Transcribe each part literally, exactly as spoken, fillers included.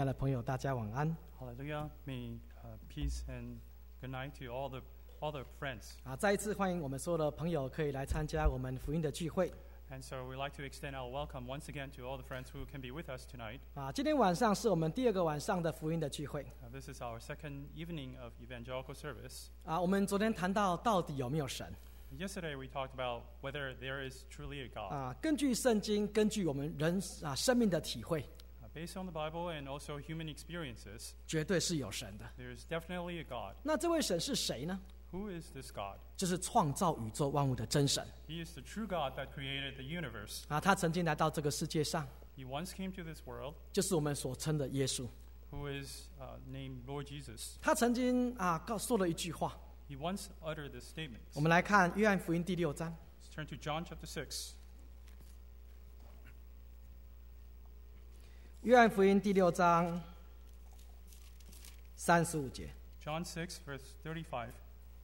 爱的朋友，大家晚安。 Hallelujah. May uh, peace and good night to all the all the friends. 啊，再一次欢迎我们所有的朋友可以来参加我们福音的聚会。 And so we'd like to extend our welcome once again to all the friends who can be with us tonight. 啊，今天晚上是我们第二个晚上的福音的聚会。 Uh, this is our second evening of evangelical service. 啊，我们昨天谈到到底有没有神？ Yesterday we talked about whether there is truly a God. 啊，根据圣经，根据我们人啊生命的体会， Uh, based on the Bible and also human experiences, 绝对是有神的。 there is definitely a God. 那这位神是谁呢？ Who is this God? 就是创造宇宙万物的真神。 He is the true God that created the universe. 啊，他曾经来到这个世界上， He once came to this world, 就是我们所称的耶稣。 who is uh, named Lord Jesus. 他曾经啊告说了一句话， He once uttered this statement. 我们来看约翰福音第六章。 Let's turn to John chapter six. 约翰福音第六章三十五节， John six, verse thirty-five.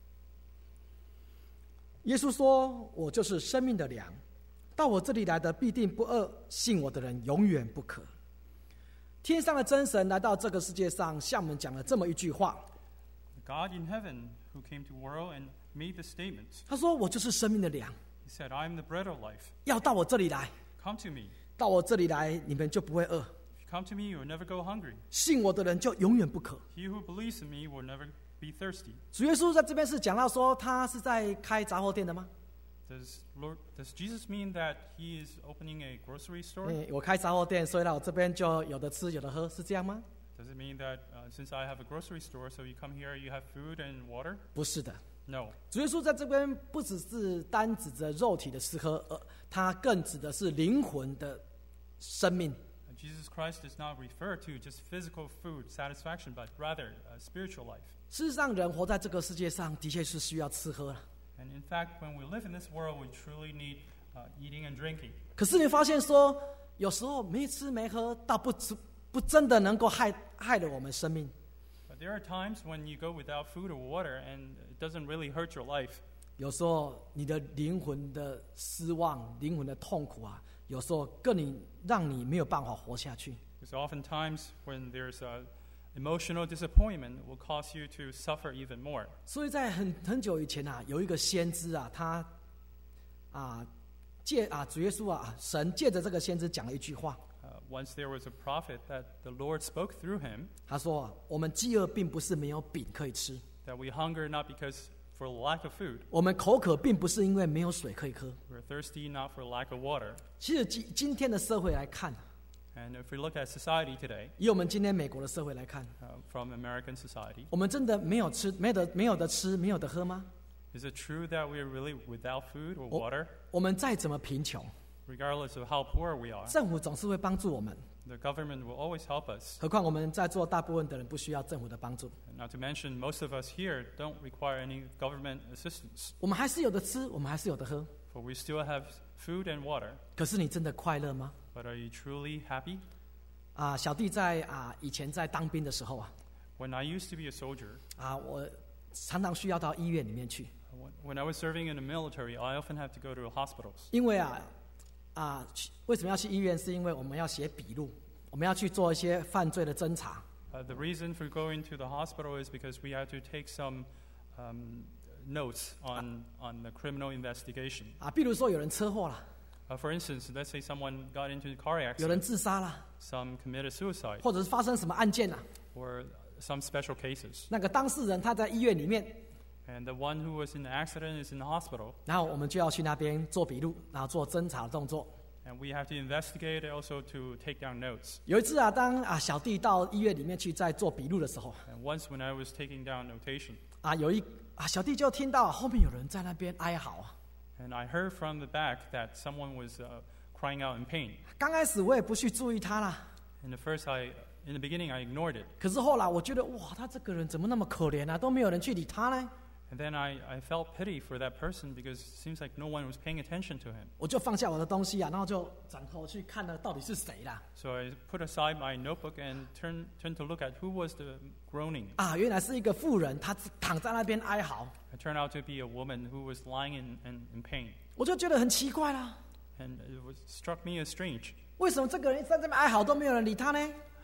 耶稣说：“我就是生命的粮，到我这里来的必定不饿，信我的人永远不渴。”天上的真神来到这个世界上，向我们讲了这么一句话。 The God in heaven who came to the world and made the statement. 他说：“我就是生命的粮， He said, I am the bread of life. 要到我这里来， Come to me. 到我这里来，你们就不会饿。 If you come to me, you will never go hungry. 信我的人就永远不渴。” He who believes in me will never be thirsty. 主耶稣在这边是讲到说，他是在开杂货店的吗？ Does Lord, does Jesus mean that he is opening a grocery store? 嗯，我开杂货店，所以呢，我这边就有的吃，有的喝，是这样吗？ Does it mean that uh, since I have a grocery store, so you come here, you have food and water? 不是的。 No. 主耶稣在这边不只是单指着肉体的吃喝，而他更指的是灵魂的生命。 Uh, Jesus Christ does not refer to just physical food satisfaction, but rather uh, spiritual life. 事实上，人活在这个世界上的确是需要吃喝了。 And in fact, when we live in this world, we truly need uh, eating and drinking. 可是你发现说，有时候没吃没喝，倒不吃不真的能够害害了我们生命。 But there are times when you go without food or water, and it doesn't really hurt your life. 有时候你的灵魂的失望、灵魂的痛苦啊，有时候更你让你没有办法活下去。 Because oftentimes, when there's a emotional disappointment, it will cause you to suffer even more. 所以在很很久以前啊，有一个先知啊，他啊借啊主耶稣啊，神借着这个先知讲了一句话， Uh, once there was a prophet that the Lord spoke through him, 他说啊，我们饥饿并不是没有饼可以吃， that we hunger not because for lack of food, 我们口渴并不是因为没有水可以喝。 we're thirsty not for lack of water. 其实今今天的社会来看， And if we look at society today, 以我们今天美国的社会来看， uh, from American society, 我们真的没有吃，没有的没有的吃，没有的喝吗？ is it true that we are really without food or 我 water? 我们再怎么贫穷， Regardless of how poor we are, 政府总是会帮助我们。 the government will always help us. 何况我们在座大部分的人不需要政府的帮助， And not to mention, most of us here don't require any government assistance, 我们还是有的吃，我们还是有的喝。 for we still have food and water. 可是你真的快乐吗？ But are you truly happy? 啊，小弟在啊以前在当兵的时候啊， When I used to be a soldier, 啊我常常需要到医院里面去， when when I was serving in the military, I often had to go to hospitals. 因为啊啊去为什么要去医院？是因为我们要写笔录，我们要去做一些犯罪的侦查。 Uh, the reason for going to the hospital is because we had to take some um, notes on, on the criminal investigation. 啊，比如说有人车祸了， Uh, for instance, let's say someone got into a car 有人 accident, 自杀了， some committed suicide, 或者是发生什么案件了， or some special cases. 那个当事人他在医院里面， And the one who was in the accident is in the hospital. 然后我们就要去那边做笔录，然后做侦查的动作。 And we have to investigate and also to take down notes. 有一次啊，当啊小弟到医院里面去在做笔录的时候， And once when I was taking down notation, 啊有一啊小弟就听到后面有人在那边哀嚎啊。 and I heard from the back that someone was uh, crying out in pain. 刚开始我也不去注意他啦， In the first, I, in the beginning, I ignored it. 可是后来我觉得哇，他这个人怎么那么可怜啊，都没有人去理他呢？ And then I, I felt pity for that person because it seems like no one was paying attention to him. 我就放下我的东西啊，然后就转头去看了到底是谁啦。 So I put aside my notebook and turned, turned to look at who was the groaning. 啊，原来是一个妇人，她躺在那边哀嚎。 It turned out to be a woman who was lying in, in, in pain. 我就觉得很奇怪啦， And it was, struck me as strange. 为什么这个人在这边哀嚎都没有人理他呢？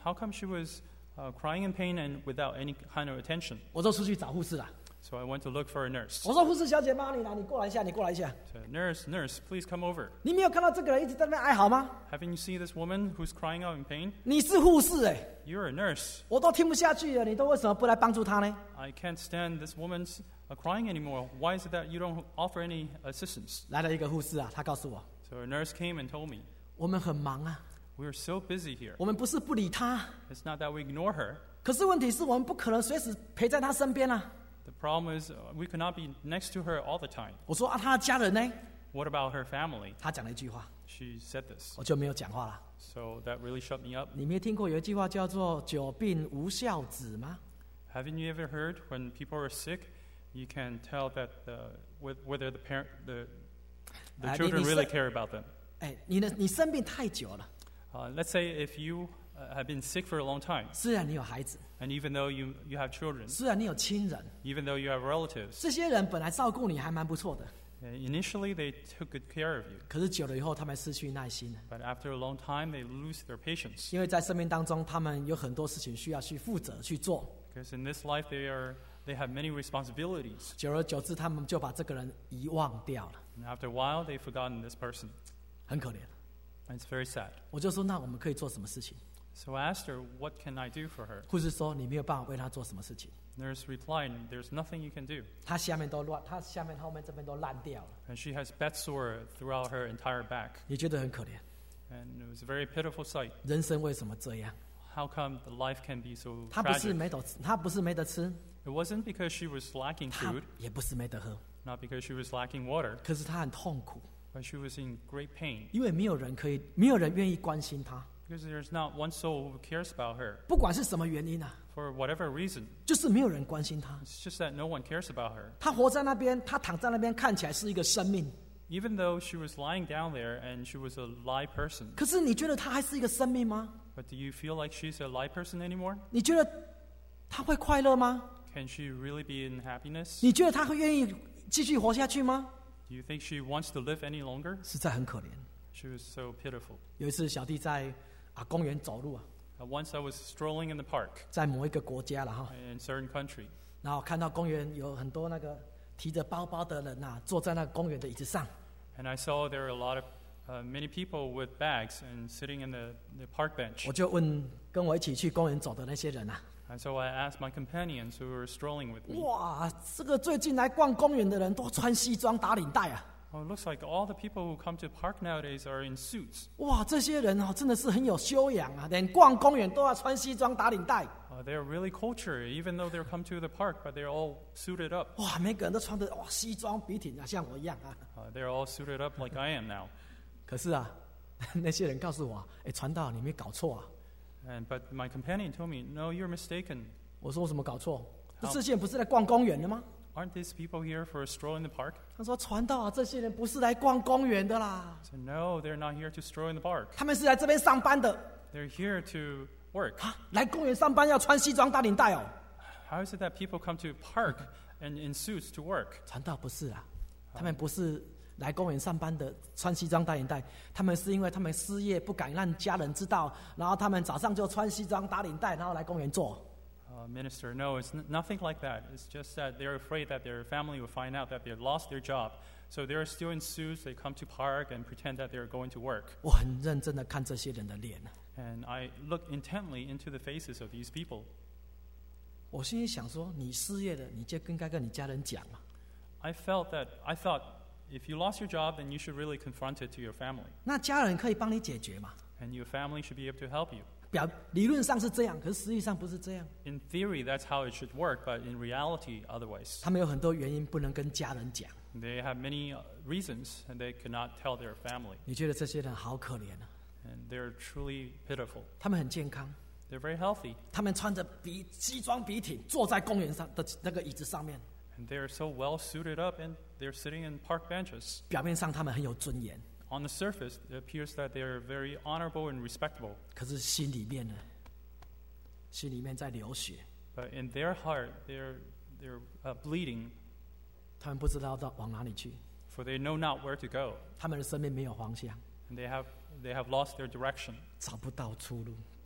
how come she was uh, crying in pain and without any kind of attention? 我就出去找护士了。 So I went to look for a nurse. 我说护士小姐，麻烦你来，你过来一下，你过来一下。 So, nurse, nurse, please come over. 你没有看到这个人一直在那边哀嚎吗？ Haven't you seen this woman who's crying out in pain? 你是护士哎， You're a nurse. 我都听不下去了，你都为什么不来帮助他呢？ I can't stand this woman's uh, crying anymore. Why is it that you don't offer any assistance? 来了一个护士啊，他告诉我， So a nurse came and told me, 我们很忙啊， we're so busy here. 我们不是不理他， It's not that we ignore her. 可是问题是我们不可能随时陪在他身边啊。 The problem is uh, we cannot be next to her all the time. 我说啊，他的家人呢？ What about her family? 他讲了一句话， She said this. 我就没有讲话了。 So that really shut me up. 你没听过有一句话叫做“久病无孝子”吗？ Haven't you ever heard when people are sick, you can tell that the, whether the parent, the, the Uh, children 你- 你 really 生- care about them? 哎，你的你生病太久了， Uh, let's say if you uh, have been sick for a long time, 虽然你有孩子， and even though you, you have children, 虽然你有亲人， even though you have relatives, 这些人本来照顾你还蛮不错的， uh, initially they took good care of you, 可是久了以后，他们失去耐心了， but after a long time they lose their patience. 因为在生命当中，他们有很多事情需要去负责去做， Because in this life they, are, they have many responsibilities. 久而久之，他们就把这个人遗忘掉了， And after a while they've forgotten this person. 很可怜。 And it's very sad. 我就说，那我们可以做什么事情？ So I asked her, what can I do for her? 护士说，你没有办法为他做什么事情， Nurse replied, there's nothing you can do. 他下面都乱，他下面后面这边都烂掉了， And she has bed sore throughout her entire back. 你觉得很可怜。 And it was a very pitiful sight. 人生为什么这样？ How come the life can be so 他不是 tragic? 没得吃，他不是没得吃， It wasn't because she was lacking 他 food, 也不是没得喝， not because she was lacking water, 可是他很痛苦， but she was in great pain. 因为没有人可以，没有人愿意关心他， Because there's not one soul who cares about her. 不管是什么原因啊， For whatever reason, 就是没有人关心他。 it's just that no one cares about her. 他活在那边，他躺在那边，看起来是一个生命， Even though she was lying down there and she was a live person. 可是你觉得他还是一个生命吗？ But do you feel like she's a live person anymore? 你觉得他会快乐吗？ Can she really be in happiness? 你觉得他会愿意继续活下去吗？ Do you think she wants to live any longer? 实在很可怜。 She was so pitiful. 有一次，小弟在啊公园走路啊， Uh, once I was strolling in the park 在某一个国家了哈， in a certain country, 然后看到公园有很多那个提着包包的人呐、坐在那个公园的椅子上。 and I saw there were a lot of uh, many people with bags and sitting in the, the park bench. 我就问跟我一起去公园走的那些人啊， And so I asked my companions who were strolling with me, 哇，这个最近来逛公园的人都穿西装打领带啊， oh, it looks like all the people who come to the park nowadays are in suits. 哇，这些人哦真的是很有修养啊，连逛公园都要穿西装打领带， Uh, they're really cultured, even though they're come to the park, but they're all suited up. 哇，每个人都穿的哇西装笔挺啊，像我一样啊。 Uh, they're all suited up like I am now. 可是啊，那些人告诉我，哎，传道你没搞错啊。 And, but my companion told me, no, you're mistaken. 我说我什么搞错？这好这些人不是来逛公园的吗？ Aren't these people here for a stroll in the park? 他说传道啊，这些人不是来逛公园的啦， I said, no, they're not here to stroll in the park. 他们是来这边上班的。 They're here to work. 啊，来公园上班要穿西装打领带哦。 How is it that people come to park and in suits to work? 传道不是啊，他们不是来公园上班的，穿西装打领带，他们是因为他们失业，不敢让家人知道，然后他们早上就穿西装打领带，然后来公园做。 Uh, minister, no, it's n- nothing like that. It's just that they're afraid that their family will find out that they've lost their job. So they're still in suits. They come to park and pretend that they're going to work. 我很认真的看这些人的脸， And I look intently into the faces of these people. 我心里想说，你失业了，你就应该跟你家人讲嘛。 I felt that, I thought, if you lost your job, then you should really confront it to your family. 那家人可以帮你解决嘛？ And your family should be able to help you. 表理论上是这样，可是实际上不是这样。 In theory, that's how it should work, but in reality, otherwise. 他们有很多原因不能跟家人讲。 They have many uh, reasons, and they could not tell their family. 你觉得这些人好可怜啊？ And they're truly pitiful. 他们很健康， They're very healthy, 他们穿着笔西装笔挺，坐在公园上的那个椅子上面， and they're so well suited up, and they're sitting in park benches. 表面上他们很有尊严， On the surface, it appears that they're very honorable and respectable, 可是心里面呢，心里面在流血， but in their heart, they're, they're uh, bleeding, 他们不知道到往哪里去， for they know not where to go, 他们的生命没有方向， and they have, they have lost their direction. 找不到出路。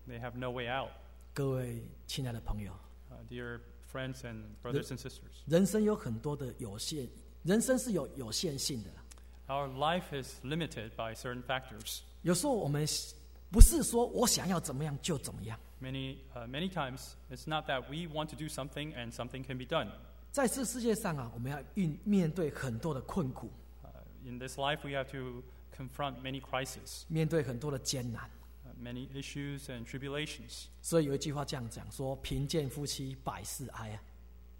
They have no way out. 各位亲爱的朋友， Uh, dear friends and brothers and sisters, 人生有很多的有限，人生是有有限性的。 our life is limited by certain factors. 有时候我们不是说我想要怎么样就怎么样， Many, uh, many times, it's not that we want to do something and something can be done. 在这世界上啊，我们要面面对很多的困苦， Uh, in this life, we have to confront many crises, 面对很多的艰难。 uh, many issues and tribulations. 所以有一句话这样讲说：“贫贱夫妻百事哀啊。”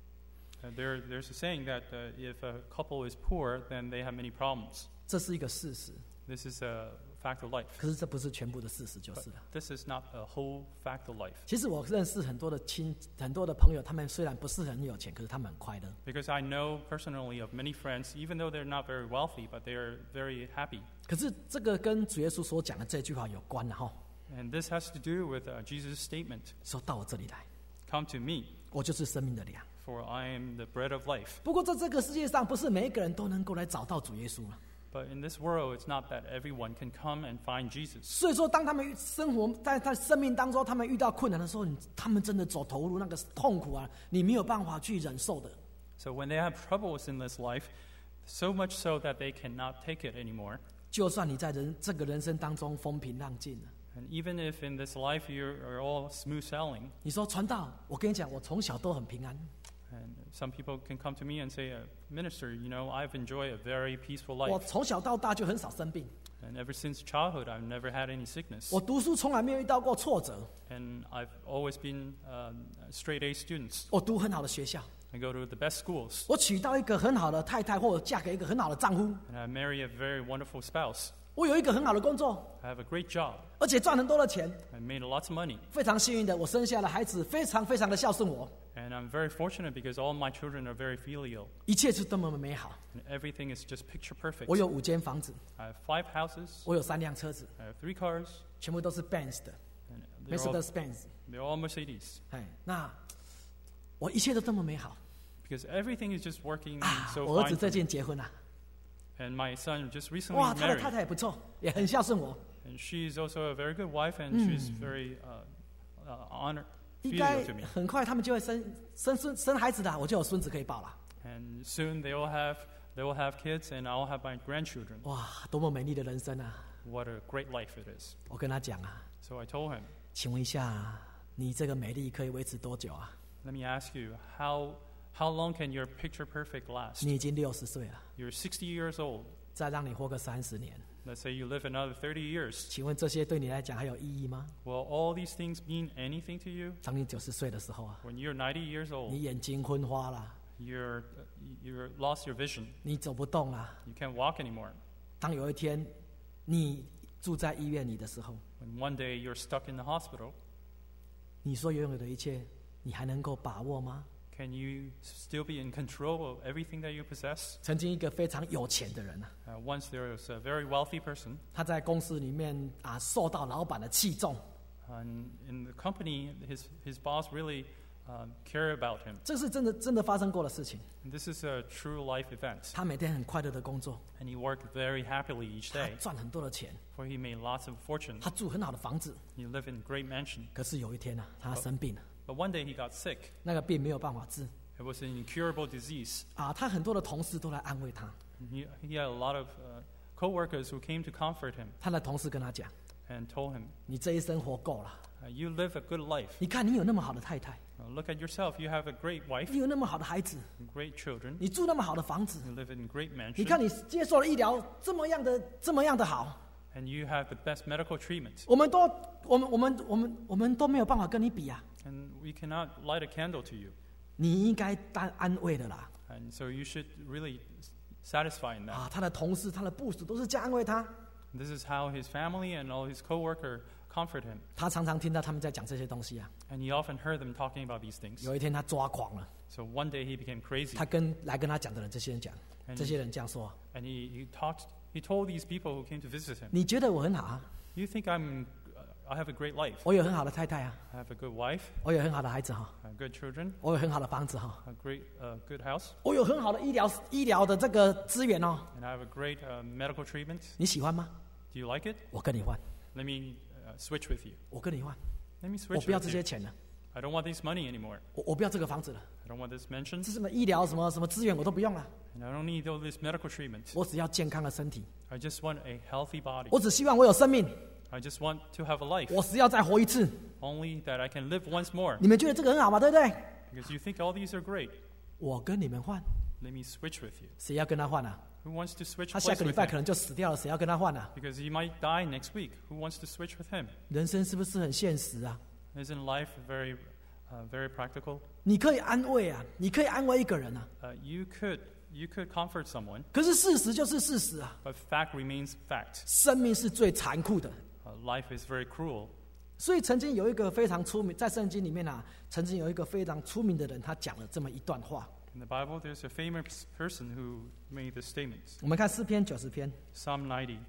Uh, there, there's a saying that uh, if a couple is poor, then they have many problems. 这是一个事实， This is a fact of life. 可是这不是全部的事实，就 But 是了。 this is not a whole fact of life. 其实我认识很多的亲，很多的朋友，他们虽然不是很有钱，可是他们很快乐。 Because I know personally of many friends, even though they're not very wealthy, but they are very happy. 可是这个跟主耶稣所讲的这句话有关的哈， And this has to do with uh, Jesus' statement, 说到我这里来， "Come to me, 我就是生命的粮。 for I am the bread of life." 不过在这个世界上，不是每一个人都能够来找到主耶稣啊。 But in this world, it's not that everyone can come and find Jesus. 所以说，当他们生活在他生命当中，他们遇到困难的时候，你他们真的走投无路，那个痛苦啊，你没有办法去忍受的。 So when they have troubles in this life, so much so that they cannot take it anymore, 就算你在人这个人生当中风平浪静了， and even if in this life you are all smooth sailing, 你说传道，我跟你讲，我从小都很平安。 and some people can come to me and say, uh, "Minister, you know, I've enjoyed a very peaceful 我 life, 从小到大就很少生病， and ever since childhood, I've never had any sickness, 我读书从来没有遇到过挫折， and I've always been um, straight A students. 我读很好的学校， I go to the best schools, 我娶到一个很好的太太，或者嫁给一个很好的丈夫， and I marry a very wonderful spouse. 我有一个很好的工作， I have a great job. 而且赚很多的钱。 I made lots of money." 非常幸运的，我生下的孩子非常非常的孝顺我， And I'm very fortunate because all my children are very filial, 一切是多么的美好。 and everything is just picture perfect. 我有五间房子， I have five houses, 我有三辆车子， I have three cars, 全部都是 Benz 的 and they're all, ，Mercedes Benz。 they're all Mercedes. 哎，那我一切都这么美好 Because everything is just working 啊！ so 我儿 fine. 子 for 最 me. 近结婚了， And my son just recently 哇，他的 married. 太太也不错，也很孝顺我， And she's also a very good wife, and she's very uh, uh, honor, 应该 filial to me. 很快他们就会生生孙生孩子的，我就有孙子可以抱了。 And soon they will have they will have kids, and I'll have my grandchildren. 哇，多么美丽的人生啊！ What a great life it is. 我跟他讲啊， So I told him, 请问一下，你这个美丽可以维持多久啊？ "Let me ask you, how how long can your picture perfect last? 你已经六十岁了， You're sixty years old. 再让你活个三十年， Let's say you live another thirty years. 请问这些对你来讲还有意义吗？ Will all these things mean anything to you? 当你九十岁的时候啊， When you're ninety years 你 old, 眼睛昏花了， you're, you're lost your vision. 你走不动了。 You can't walk anymore. 当有一天你住在医院里的时候， When one day you're stuck in the hospital, 你所拥有的一切，你还能够把握吗？ can you still be in control of everything that you possess? 曾经一个非常有钱的人啊， Uh, once there was a very wealthy person, 他在公司里面啊受到老板的器重， and in the company, his, his boss really um, cared about him. 这是真的真的发生过的事情。 And this is a true life event. 他每天很快乐的工作， And he worked very happily each 他 day, 赚很多的钱， for he made lots of fortune. 他住很好的房子。 He lived in a great mansion. 可是有一天呢、啊，他生病了， But one day he got sick. 那个病没有办法治 It was an incurable disease. 啊，他很多的同事都来安慰他， And He, he had a lot of uh, co-workers who came to comfort him 他的同事跟他讲 and told him, 你这一生活够了， uh, you live a good life. 你看你有那么好的太太， Uh, look at yourself. You have a great wife, 你有那么好的孩子， great children. 你住那么好的房子， You live in great 你看 mansion. 你接受了医疗这么样的这么样的好， And you have the best medical treatment. 我们都我们我们我们我们都没有办法跟你比啊， And we cannot light a candle to you. 你应该当安慰的啦。 And so you should really s- satisfy in that. 啊，他的同事、他的部属都是这样安慰他。 This is how his family and all his co-worker comfort him. 他常常听到他们在讲这些东西啊。 And he often heard them talking about these things. 有一天他抓狂了， So one day he became crazy. 他跟来跟他讲的人，这些人讲， And 这些人这样说： And he, he talked. He told these people who came to visit him, 你觉得我很好啊？ "You think I'm, uh, I have a great life. 我有很好的太太啊， I have a good wife, 我有很好的孩子哈， I have good children, 我有很好的房子哈， a great, uh, good house, 我有很好的医疗医疗的这个资源哦， and I have a great uh, medical treatment. 你喜欢吗？ Do you like it? 我跟你换， Let me uh, switch with you. 我跟你换。 Let me 我 switch 不要 with 这 you. 些钱了， I don't want this money anymore. 我我不要这个房子了， I don't want this mansion. 这什么医疗什么什么资源我都不用了， And I don't need all this medical treatment. 我只要健康的身体， I just want a healthy body. 我只希望我有生命， I just want to have a life. 我只要再活一次。 Only that I can live once more. 你们觉得这个很好吗？对不对？ Because you think all these are great. 我跟你们换， Let me switch with you. 谁要跟他换啊？ Who wants to switch 他下 place 个礼 with 拜可 him? 能就死掉了，谁要跟他换啊？ Because he might die next week. Who wants to switch with him? 人生是不是很现实啊？ Isn't life very, uh, very practical? 你可以安慰啊，你可以安慰一个人啊， Uh, you could, you could comfort someone, 可是事实就是事实啊， but fact remains fact. 生命是最残酷的。 Uh, life is very cruel. 所以曾经有一个非常出名，在圣经里面啊，曾经有一个非常出名的人，他讲了这么一段话。 In the Bible, there's a famous person who made this statement. 我们看诗篇九十篇， Psalm ninety.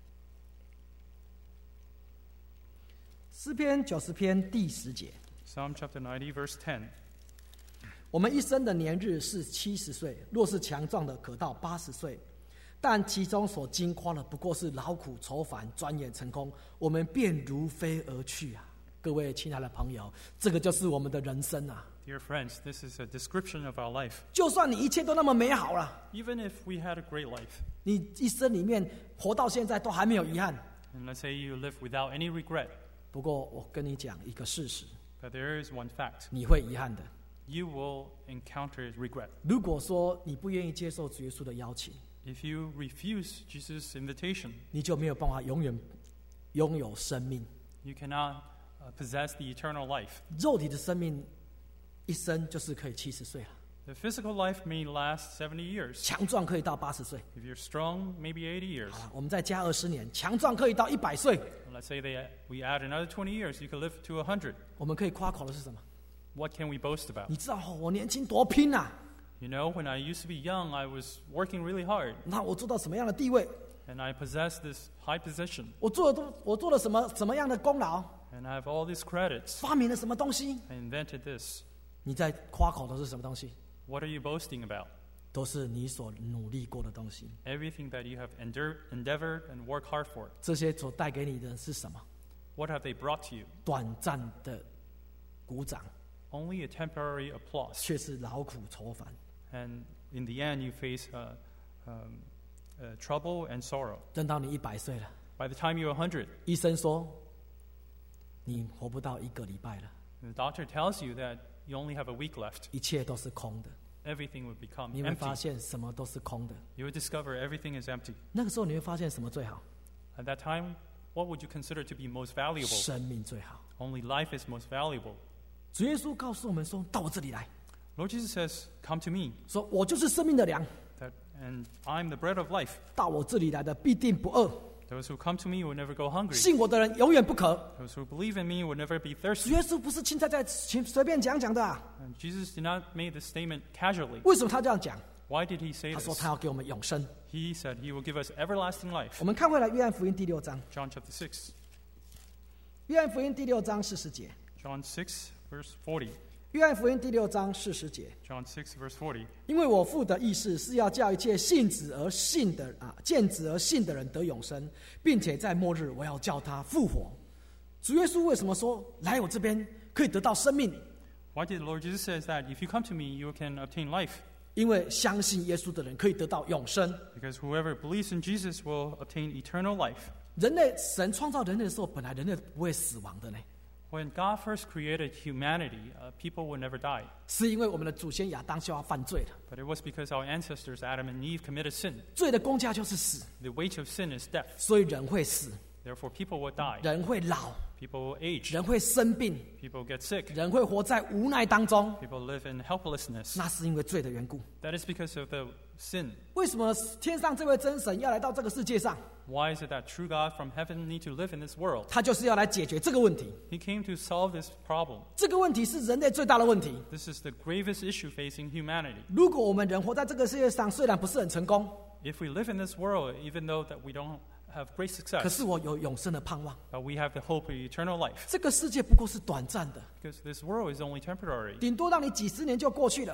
诗篇九十篇第十节， Psalm chapter ninety, verse ten. 我们一生的年日是七十岁，若是强壮的，可到八十岁。但其中所经夸的，不过是劳苦愁烦，转眼成空，我们便如飞而去啊！各位亲爱的朋友，这个就是我们的人生啊！ Dear friends, this is a description of our life. 就算你一切都那么美好了， Even if we had a great life, 你一生里面活到现在都还没有遗憾。 and let's say you live without any regret, 不过我跟你讲一个事实， but there is one fact. 你会遗憾的。 You will encounter regret. 如果说你不愿意接受主耶稣的邀请， If you refuse Jesus' invitation, 你就没有办法永远拥有生命。 you cannot uh, possess the eternal life. 肉体的生命一生就是可以七十岁了， The physical life may last seventy years. 强壮可以到八十岁。 If you're strong, maybe eighty years. 好了，我们再加二十年，强壮可以到一百岁。 Let's say they, we add another twenty years, you could live to one hundred. 我们可以夸口的是什么？ What can we boast about? 你知道、哦、我年轻多拼啊！ You know, when I used to be young, I was working really hard, 那我做到什么样的地位？ and I possessed this high position, 我做了多，我做了什么什么样的功劳？ and I have all these credits. 发明了什么东西？ I invented this. 你在夸口的是什么东西？ What are you boasting about? 都是你所努力过的东西。 Everything that you have endur- endeavored and worked hard for. 这些所带给你的是什么？ What have they brought to you? 短暂的鼓掌， Only a temporary applause. 却是劳苦愁烦。 And in the end, you face uh, um, uh, trouble and sorrow. 等到你一百岁了， By the time you're one hundred, 医生说你活不到一个礼拜了， the doctor tells you that you only have a week left. 一切都是空的。 Everything would become 你会发 empty. 现什么都是空的。 You would discover everything is empty. 那个时候你会发现什么最好？ At that time, what would you consider to be most valuable? 生命最好。 Only life is most valuable. 主耶稣告诉我们说：“到我这里来， Lord Jesus says, "Come to me, 说我就是生命的粮， that, and I'm the bread of life. 到我这里来的必定不饿， Those who come to me will never go hungry. 信我的人永远不渴。 Those who believe in me will never be ” 主 thirsty." 耶稣不是轻在在随随便讲讲的、啊， And Jesus did not make this statement casually. 为什么他这样讲？ Why did he say 他说 this? 他要给我们永生。 He said he will give us everlasting life. 我们看回来约翰福音第六章， John chapter six. 约翰福音第六章四十节， John six, verse forty. 约翰福音第六章四十节。 John six, verse forty. 因为我父的意思是要叫一切信子而信的啊，见子而信的人得永生，并且在末日我要叫他复活。主耶稣为什么说来我这边可以得到生命？ Why did the Lord Jesus say that if you come to me, you can obtain life? 因为相信耶稣的人可以得到永生。 Because whoever believes in Jesus will obtain eternal life. 人类神创造人类的时候，本来人类不会死亡的呢， When God first created humanity, uh, people would never die. 是因为我们的祖先亚当夏娃犯罪了， But it was because our ancestors, Adam and Eve, committed sin. 罪的工价就是死， The wage of sin is death. 所以人会死， Therefore, people will die. 人会老， People will age. 人会生病， People get sick. 人会活在无奈当中， People live in helplessness. 那是因为罪的缘故。 That is because of the sin. 为什么天上这位真神要来到这个世界上？ Why is it that true God from heaven need to live in this world? 他就是要来解决这个问题。 He came to solve this problem. 这个问题是人类最大的问题。 This is the gravest issue facing humanity. 如果我们人活在这个世界上，虽然不是很成功， If we live in this world, even though that we don't have great 可 success, 是我有永生的盼望。 but we have the hope of eternal life. 这个世界不过是短暂的， Because this world is only temporary. 顶多让你几十年就过去了。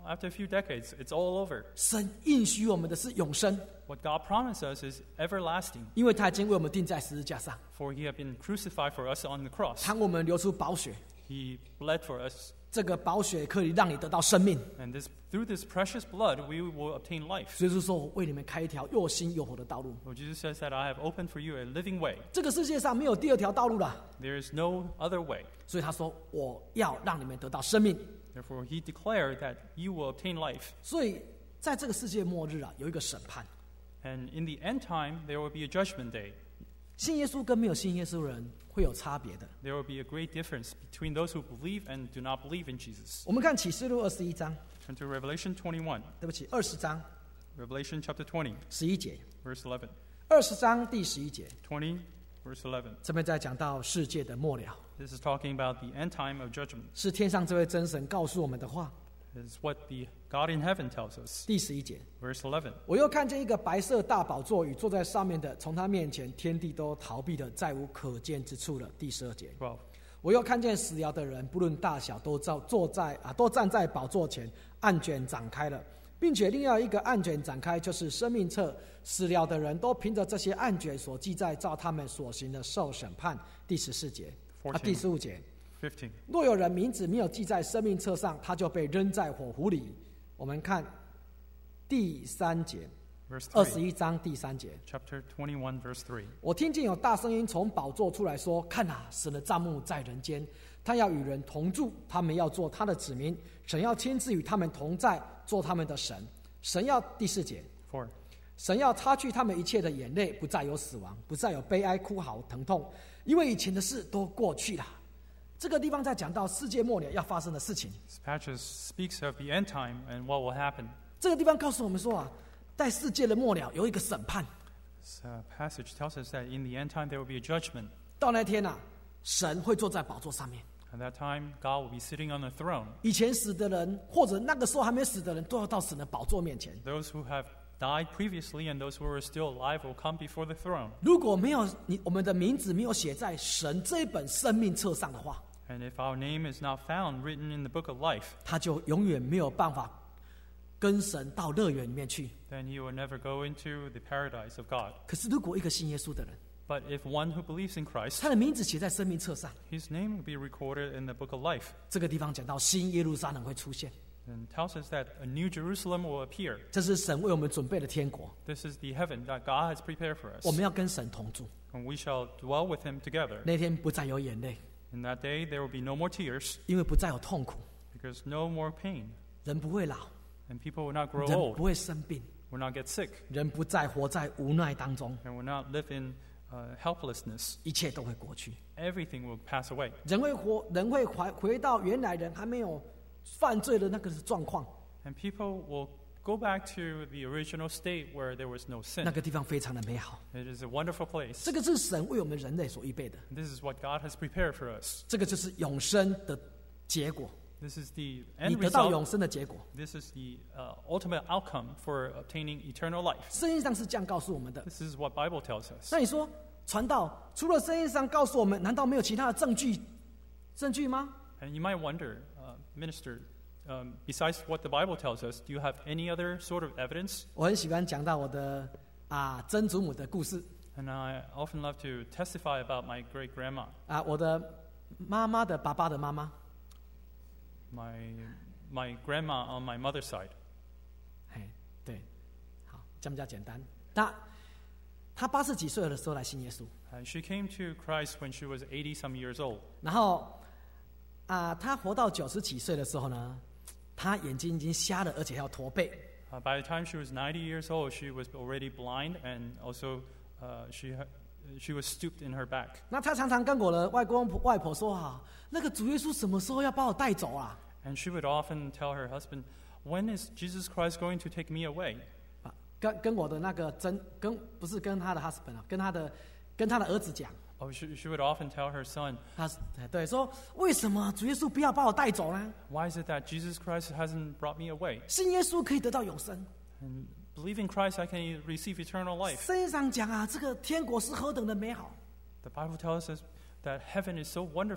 after a few decades, it's all over. 神应许我们的是永生， What God promised us is everlasting, 因为他已经为我们钉在十字架上， for He had been crucified for us on the cross. 他为我们流出宝血， He bled for us, 这个宝血可以让你得到生命。 and this, through this precious blood, we will obtain life. 所以说，我为你们开一条又新又活的道路。 Lord Jesus says that I have opened for you a living way. 这个世界上没有第二条道路了， There is no other way. 所以他说我要让你们得到生命。 Therefore, He declared that you will obtain life. 所以在这个世界末日啊，有一个审判。 And in the end time, there will be a judgment day. 信耶稣跟没有信耶稣的人会有差别的。 There will be a great difference between those who believe and do not believe in Jesus. 我们看启示录二十一章， Turn to Revelation twenty-one. 对不起，二十章 Revelation chapter twenty, 十一节， verse eleven. 二十章第十一节， twenty, verse eleven. 这边在讲到世界的末了， This is talking about the end time of judgment. 是天上这位真神告诉我们的话。 This is what the God in heaven tells us. 第十一节， Verse eleven. 我又看见一个白色大宝座与坐在上面的，从他面前天地都逃避的，再无可见之处了。第十二节， twelve. 我又看见死了的人，不论大小，都照坐在啊，都站在宝座前，案卷展开了，并且另外一个案卷展开，就是生命册。死了的人都凭着这些案卷所记载，照他们所行的受审判。第十四节啊，第十五节， fifteen. 若有人名字没有记在生命册上，他就被扔在火湖里。我们看第三节， Verse 二十 three. 一章第三节。 Chapter twenty-one, verse three. 我听见有大声音从宝座出来说：“看啊，神的帐幕在人间，他要与人同住，他们要做他的子民，神要亲自与他们同在，做他们的神。神要”第四节， four. 神要擦去他们一切的眼泪，不再有死亡，不再有悲哀、哭嚎、疼痛，因为以前的事都过去了。这个地方在讲到世界末了要发生的事情。 This passage speaks of the end time and what will happen. 这个地方告诉我们说啊，在世界的末了有一个审判， This uh, passage tells us that in the end time there will be a judgment. 到那天啊，神会坐在宝座上面。 At that time, God will be sitting on the throne. 以前死的人，或者那个时候还没死的人，都要到神的宝座面前。 Those who have died previously and those who are still alive will come before the throne. 如果没有你我们的名字没有写在神这一本生命册上的话， And if our name is not found written in the book of life, 他就永远没有办法跟神到乐园里面去。 then he will never go into the paradise of God. 可是如果一个信耶稣的人， But if one who believes in Christ, 他的名字写在生命册上， his name will be recorded in the book of life. 这个地方讲到新耶路撒冷会出现， And tells us that a new Jerusalem will appear. 这是神为我们准备的天国， This is the heaven that God has prepared for us. 我们要跟神同住。 And we shall dwell with him together. 那天不再有眼泪， In that day there will be no more tears, 因为不再有痛苦， because no more pain. 人不会老， And people will not grow 人 old, 不会生病， will not get sick, 人不再活在无奈当中， and will not live in uh, helplessness. 一切都会过去。 Everything will pass away. 人会活，人会回回到原来人还没有犯罪的那个状况， And people will go back to the original state where there was no 那 sin. 个地方非常的美好。 It is a wonderful place. 这个是神为我们人类所预备的， This is what God has prepared for us. 这个就是永生的结果， This is the 你 end 得到 result. 永生的结果。 This is the uh, ultimate outcome for obtaining eternal life. 圣经上是这样告诉我们的。 This is what Bible tells us. 那你说传道除了圣经上告诉我们，难道没有其他的证据证据吗？ And you might wonder, uh, minister, um, besides what the Bible tells us, do you have any other sort of evidence? 我很喜欢讲到我的啊曾祖母的故事 And I often love to testify about my great grandma, 啊，我的妈妈的爸爸的妈妈， my my grandma on my mother's side. 嘿，对，好，这样比较简单。那她八十几岁的时候来信耶稣， And she came to Christ when she was eighty some years old. 然后啊，她活到九十几岁的时候呢，她眼睛已经瞎了，而且还要驼背。 Uh, by the time she was ninety years old, she was already blind, and also uh, she ha- she was stooped in her back. 那她常常跟我的外公外婆说啊，那个主耶稣什么时候要把我带走啊？ And she would often tell her husband, "When is Jesus Christ going to take me away?" 啊，跟跟我的那个真跟不是跟她的 husband 啊，跟她的跟她的儿子讲， Oh, she, she would often tell her son, 他对说为什么主耶稣不要把我带走呢？ "Why is it that Jesus Christ hasn't brought me away? 信耶稣可以得到永生。 And believe in Christ, I can receive eternal life." 圣经上讲啊，这个天国是何等的美好。 The Bible tells us that heaven is so wonderful.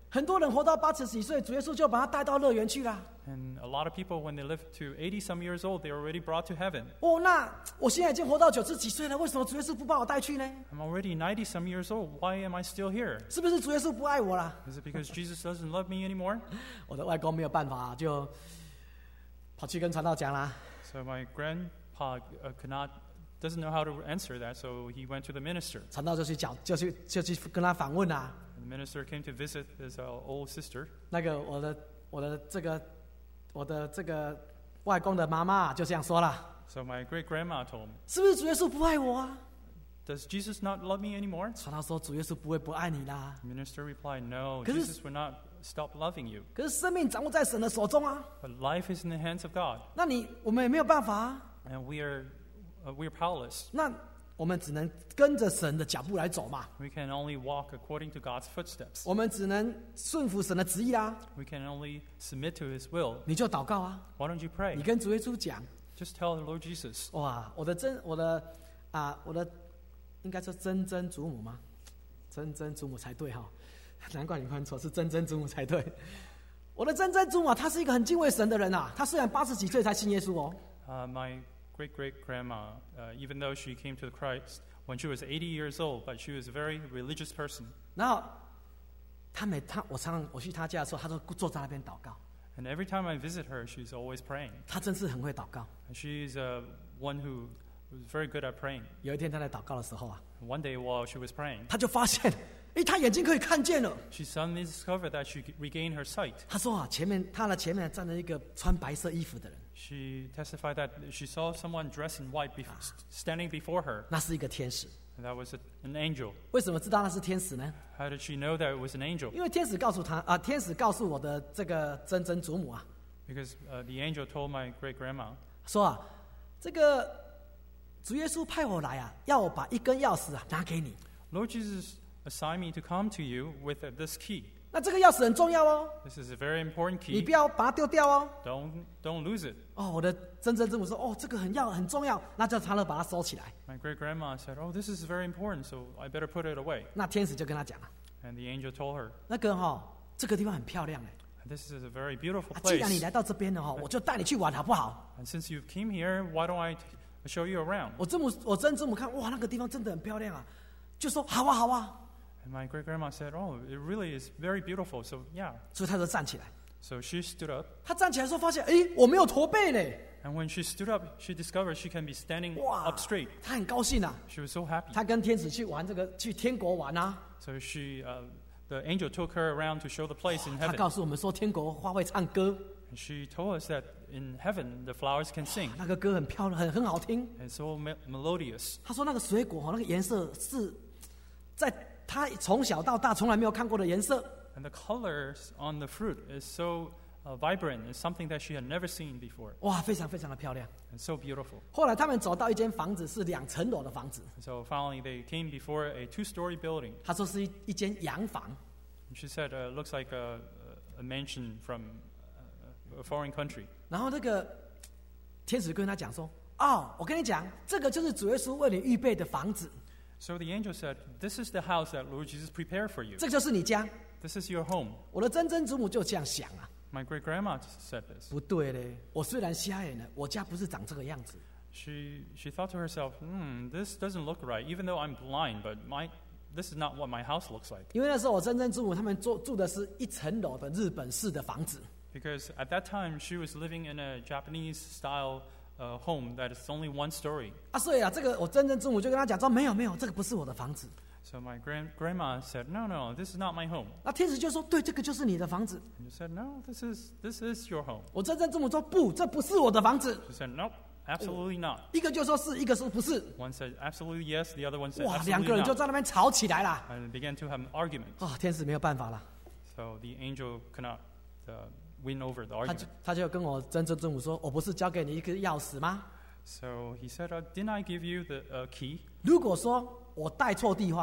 很多人活到八十几岁，主耶稣就把他带到乐园去了。 And a lot of people, when they live to eighty some years old, they're already brought to heaven. 哦，那我现在已经活到九十几岁了，为什么主耶稣不把我带去呢？ I'm already ninety some years old. Why am I still here? 是不是主耶稣不爱我啦？ Is it because Jesus doesn't love me anymore? 我的外公没有办法，就跑去跟传道讲啦。 So my grandpa uh, could not, doesn't know how to answer that, so he went to the minister. 传道就去讲，就去就去跟他访问啊。 And the minister came to visit his uh, old sister. 那个我的我的这个我的这个外公的妈妈就这样说了， So my great grandma told me, 是不是主耶稣不爱我啊？ does Jesus not love me anymore? 传道说主耶稣不会不爱你啦， The minister replied, no, 可是- Jesus will not stop loving you. 可是生命掌握在神的手中啊， But life is in the hands of God, 那你我们也没有办法啊， and we are, uh, we are powerless. 那我们只能跟着神的脚步来走嘛， We can only walk according to God's footsteps. 我们只能顺服神的旨意啦。 We can only submit to His will. 你就祷告啊， Why don't you 你 pray? 跟主耶稣讲， Just tell the Lord Jesus. 哇，我的真我的啊我的应该说曾曾祖母吗？曾曾祖母才对哈，难怪你看错，是曾曾祖母才对。我的曾曾祖母啊，她是一个很敬畏神的人啊，她虽然八十几岁才信耶稣哦， Uh, my great great grandma, uh, even though she came to Christ when she was eighty years old, but she was a very religious person. 然后她每她我常常我去她家的时候，她都坐在那边祷告， And every time I visit her, she's always praying. 她真是很会祷告。 And she's uh, one who was very good at praying. 有一天她在祷告的时候啊， One day while she was praying, 她就发现，诶，她眼睛可以看见了。 she suddenly discovered that she regained her sight. 她说啊，前面她的前面站了一个穿白色衣服的人， She testified that she saw someone dressed in white bef- standing before her, 那是一个天使。 and that was a, an angel. 为什么知道那是天使呢？ How did she know that it was an angel? 因为天使告诉她啊，天使告诉我的这个曾曾祖母啊， Because uh, the angel told my great grandma 说啊，这个主耶稣派我来啊，要我把一根钥匙啊拿给你。 Lord Jesus assigned me to come to you with uh, this key. 那这个钥匙很重要哦， This is a very important 你 key. 不要把它丢掉哦。 Don't don't lose it. 哦，我的曾曾祖母说，哦，这个很要很重要，那就他就把它收起来。 My great grandma said, "Oh, this is very important, so I better put it away." 那天使就跟他讲了， And the angel told her, 那个哈、哦，这个地方很漂亮哎， "This is a very beautiful 啊，既然你 place. 来到这边了哈、哦，我就带你去玩好不好？ And since you came here, why don't I t- show you around?" 我曾母我曾祖母看，哇，那个地方真的很漂亮啊，就说好啊好啊， And my great grandma said, "Oh, it really is very beautiful." So yeah. 所以他就站起来。 So she stood up, 他站起来的时候发现，哎，我没有驼背嘞， and when she stood up, she discovered she can be standing 哇 up straight. 他很高兴啊， She was so happy. 他跟天使去玩这个去天国玩啊， So she, uh, the angel took her around to show the place in 他 heaven. 告诉我们说，天国花会唱歌， And she told us that in heaven the flowers can sing. 那个歌很漂亮，很很好听。 It's so me- melodious. 他说那个水果哈，那个颜色是在他从小到大从来没有看过的颜色。 And the colors on the fruit is so uh, vibrant. It's something that she had never seen before. 哇，非常非常的漂亮。 And so beautiful. 后来他们走到一间房子，是两层楼的房子。 And so finally they came before a two-story building. 他说是一一间洋房。 And she said uh, it looks like a, a mansion from uh, a foreign country. 然后那个天使跟他讲说：“哦，我跟你讲，这个就是主耶稣为你预备的房子， So the angel said, "This is the house that Lord Jesus prepared for you. 这就是你家。 This is your home." ” 我的曾曾祖母就这样想啊， My great grandma said this. 不对嘞，我虽然瞎眼了，我家不是长这个样子。 She she thought to herself, "Hmm, this doesn't look right. Even though I'm blind, but my this is not what my house looks like." 因为那时候我曾曾祖母他们住住的是一层楼的日本式的房子。 Because at that time she was living in a Japanese style uh, home that is only one story. 啊，所以啊，这个我曾曾祖母就跟他讲说：“没有没有，这个不是我的房子。” So my grand grandma said, "No, no, this is not my home." 那天使就说：“对，这个就是你的房子。 And she said, "No, this is this is your home." ” 我曾曾祖母说：“不，这不是我的房子。 She said, "Nope, absolutely not." ” 一个就说是，一个说不是。 One said absolutely yes, the other one said 哇，两个 absolutely 人就 not. 在那边吵起来了。 And they began to have an argument. 啊、天使没有办法了， So the angel could not uh, win over the 他就 argument. 他就跟我曾曾祖母说：“我不是交给你一个钥匙吗？ So he said, uh, "Didn't I give you the uh, key? 如果说我带错地方，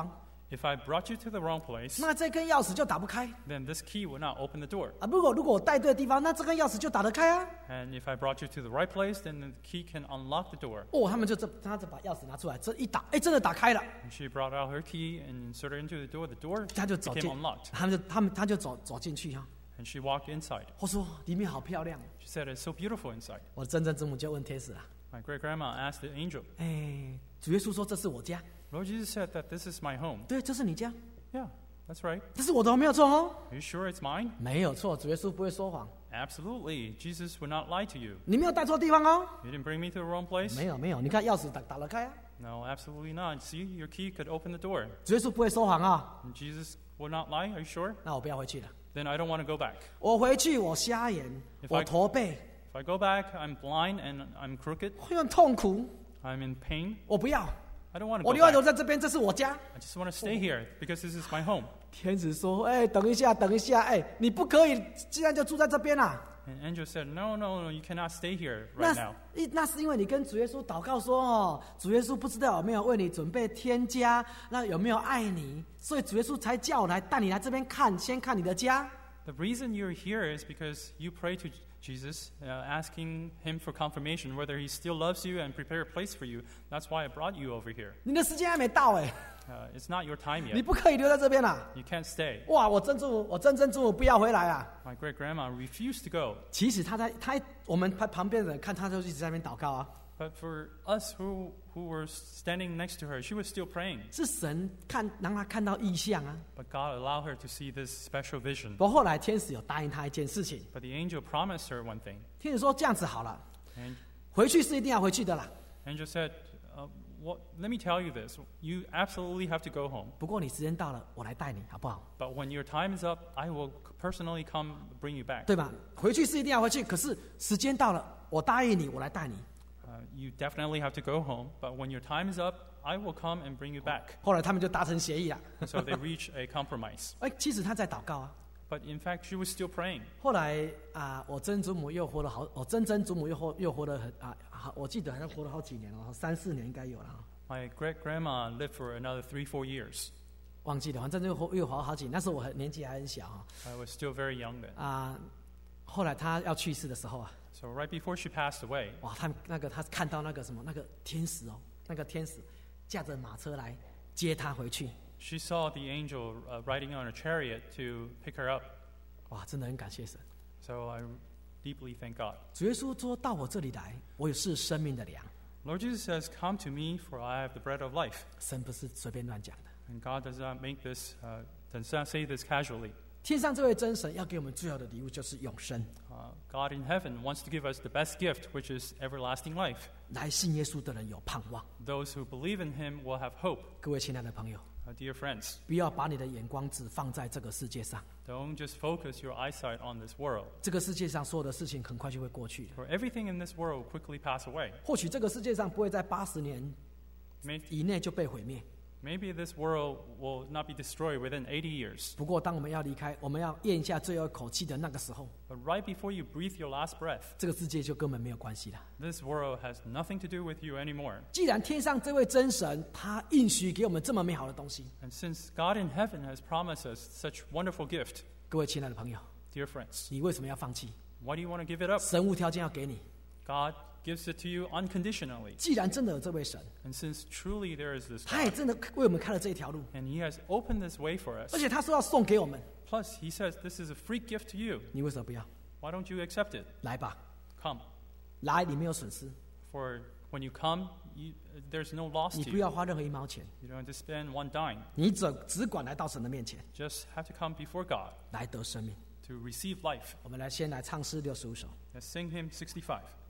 If I brought you to the wrong place, 那这根钥匙就打不开 then this key would not open the door. 啊。如果如果我带对地方，那这根钥匙就打得开啊。 And if I brought you to the right place, then the key can unlock the door. 哦，他们就这，他就把钥匙拿出来，这一打，哎，真的打开了。 And she brought out her key and inserted it into the door. The door 他就走 became 进 unlocked. 他们就他们他就走走进去哈。 And she walked inside. 我说里面好漂亮。 She said, it's so beautiful inside. 我的曾曾祖母就问天使啊， My great-grandma asked the angel, 哎，主耶稣说这是我家， Lord Jesus said that this is my home. 对，这是你家， Yeah, that's right. 这是我的，没有错哦， Are you sure it's mine? 没有错，主耶稣不会说谎， Absolutely. Jesus would not lie to you. 你没有带错地方哦。 You didn't bring me to the wrong place? 没有没有，你看钥匙打打得开啊， No, absolutely not. See, your key could open the door. 主耶稣不会说谎啊。 And Jesus would not lie? Are you sure? 那我不要回去了， Then I don't want to go back. 我回去我瞎眼， If 我 I- 驼背， If I go back, I'm blind and I'm crooked. 会很痛苦， I'm in pain. 我不要， I don't want to 我 go 另外留 back. 在这边，这是我家。 I just want to stay here because this is my home. 天使说：“哎，等一下，等一下，哎，你不可以，既然就住在这边啦、 And angel said, No, no, no, you cannot stay here 那 right now. 一那是因为你跟主耶稣祷告说哦，主耶稣不知道有没有为你准备天家，那有没有爱你，所以主耶稣才叫我来带你来这边看，先看你的家。 The reason you're here is because you pray to Jesus, uh, asking him for confirmation whether he still loves you and prepare a place for you. That's why I brought you over here. 你的时间还没到哎， Uh, it's not your time 你 yet. 不可以留在这边啦、 You can't stay. 哇，我曾祖母，我曾曾祖母不要回来啊。 My great-grandma refused to go. 其实他在他我们旁旁边的人看他就一直在那边祷告啊， But for us who, who were standing next to her, she was still praying. 是神看让他看到异象啊。 But God allowed her to see this special vision. 不过后来天使有答应他一件事情， But the angel promised her one thing. 天使说这样子好了， And 回去是一定要回去的啦。 angel said, uh, what, let me tell you this. You absolutely have to go home. 不过你时间到了，我来带你好不好？ But when your time is up, I will personally come bring you back. 对吧？回去是一定要回去，可是时间到了，我答应你，我来带你。 Uh, you definitely have to go home. But when your time is up, I will come and bring you back. 后来他们就达成协议了。 So they reach a compromise. 哎，其实他在祷告啊。 But in fact, she was still praying. 后来啊，我曾祖母又活了好，我曾曾祖母又活又活了很啊，好，我记得好像活了好几年了，三四年应该有了， My great-grandma lived for another three, four years. 忘记了，反正又活又活好几年。那时候我很年纪还很小啊。 I was still very young then. 啊，后来他要去世的时候啊， So right before she passed away, 哇，他那个他看到那个什么那个天使哦，那个天使驾着马车来接他回去， she saw the angel uh, riding on a chariot to pick her up. 哇，真的很感谢神。 So I deeply thank God. 主耶稣说到我这里来，我也是生命的粮。 Lord Jesus says, Come to me, for I have the bread of life. 神不是随便乱讲的。 And God does not make this, uh, does not say this casually. 天上这位真神要给我们最好的礼物就是永生， Uh, God in heaven wants to give us the best gift, which is everlasting life. 来信耶稣的人有盼望。 Those who believe in him will have hope. 各位亲爱的朋友， Uh, dear friends, 不要把你的眼光只放在这个世界上， don't just focus your eyesight on this world. 这个世界上所有的事情很快就会过去的。 For everything in this world will quickly pass away. 或许这个世界上不会在八十年 May- 以内就被毁灭， Maybe this world will not be destroyed within eighty years. 不过当我们要离开，我们要咽下最后一口气的那个时候， But right before you breathe your last breath, 这个世界就根本没有关系了。 this world has nothing to do with you anymore. 既然天上这位真神他应许给我们这么美好的东西， And since God in heaven has promised us such wonderful gift, 各位亲爱的朋友， dear friends, 你为什么要放弃？ why do you want to give it up? 神无条件要给你。 God gives it to you unconditionally. 既然真的有这位神， And since truly there is this 他也 God, 真的为我们开了这一条路， and He has opened this way for us, 而且他说要送给我们， plus He says this is a free gift to you. 你为什么不要？ Why don't you accept it? 来吧， Come. 来，你没有损失， For when you come, you, there's no loss 你 to 不 you. 要花任何一毛钱， You don't have to spend one dime. 你只只管来到神的面前 Just have to come before God 来得生命。 to receive life. 我们来先来唱诗六十五首。 Let's sing hymn sixty-five.